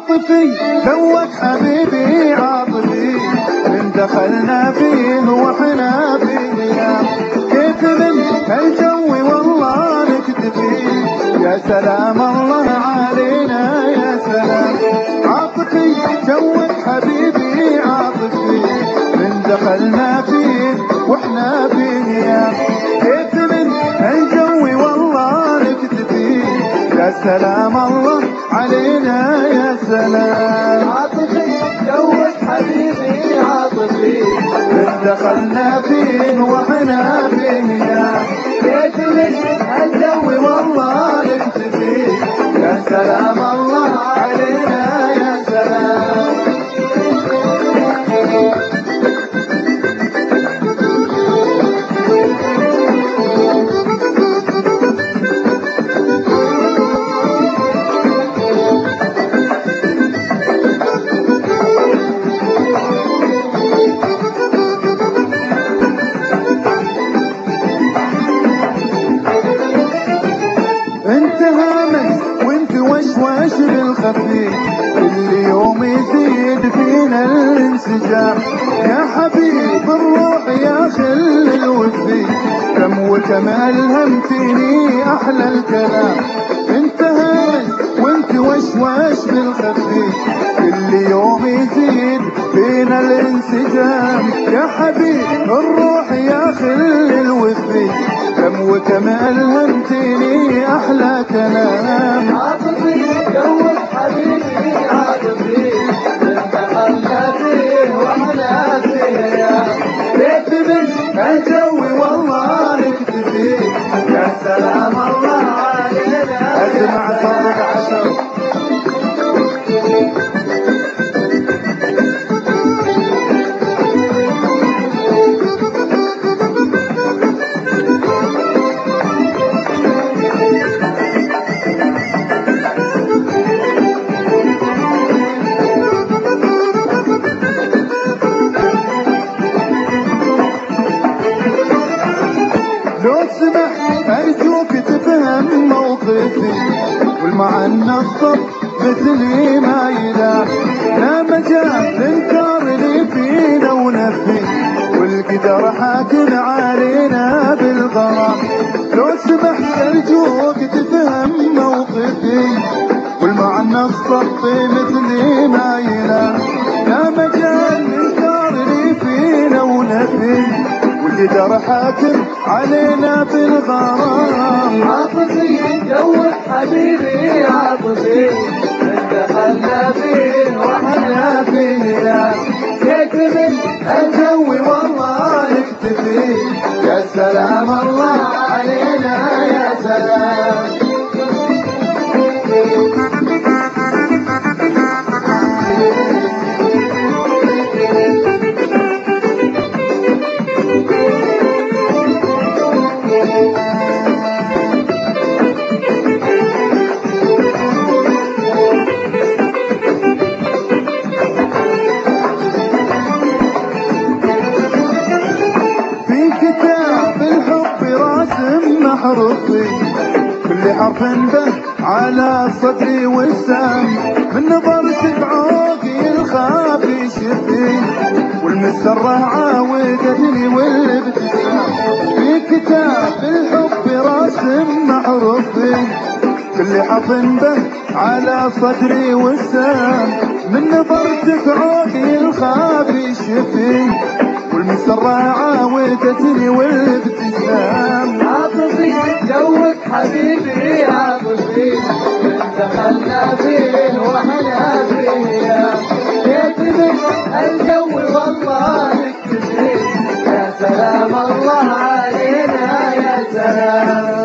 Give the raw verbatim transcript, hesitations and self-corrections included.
عاطفي ذوق حبيبي عاطفي، من دخلنا فيه واحنا فيه كيف من هالجو والله نكتفي. يا سلام الله علينا يا سلام، عاطفي ذوق حبيبي عاطفي، من دخلنا فيه واحنا فيه كيف من هالجو والله نكتفي. يا سلام الله علينا يا سلام، عاطفي جوك حبيبي عاطفي، من دخلنا فيه واحنا فيه كيف من هالجو والله نكتفي. يا سلام الله علينا يا سلام. انت هامس وانت وشوش بالخفي، كل يوم يزيد فينا الانسجام. يا حبيب الروح يا خل الوفي، كم وكم الهمتني احلى الكلام. انت هامس وانت وشوش بالخفي، كل يوم يزيد فينا الانسجام. يا حبيب الروح يا خل الوفي، كم وكم ألهمتني أحلى كلام. عاطفي جوك حبيبي عاطفي، من دخلنا فيه واحنا فيه كيف من الجو والله نكتفي. يا سلام الله علينا. أسمع صوتك عشر. لو سمحت أرجوك تفهم موقفي، والمعنى الصب مثلي ما يلام. لا مجال لإنكار اللي فينا ونفي، والقدر حاكم علينا بالغرام. لو سمحت أرجوك تفهم موقفي، والمعنى الصب مثلي ما يلام. لا مجال لإنكار اللي فينا ونفي، والقدر حاكم علينا بالغرام. عاطفي جوك حبيبي عاطفي، من دخلنا فيه واحنا فيه كيف من الجو والله نكتفي. يا سلام الله علينا يا سلام. حرفي كل حرف به على صدري وسام، من نظرتك بعوقي الخافي شفي، والمسرة عاودتني والابتسام. في كتاب الحب راسم محروفي، كل حرف به على صدري وسام، من نظرتك عوقي الخافي شفي، والمسرة عاودتني والابتسام. عاطفي جوك حبيبي عاطفي، من دخلنا فيه واحنا فيه كيف من الجو والله نكتفي. يا سلام الله علينا يا سلام.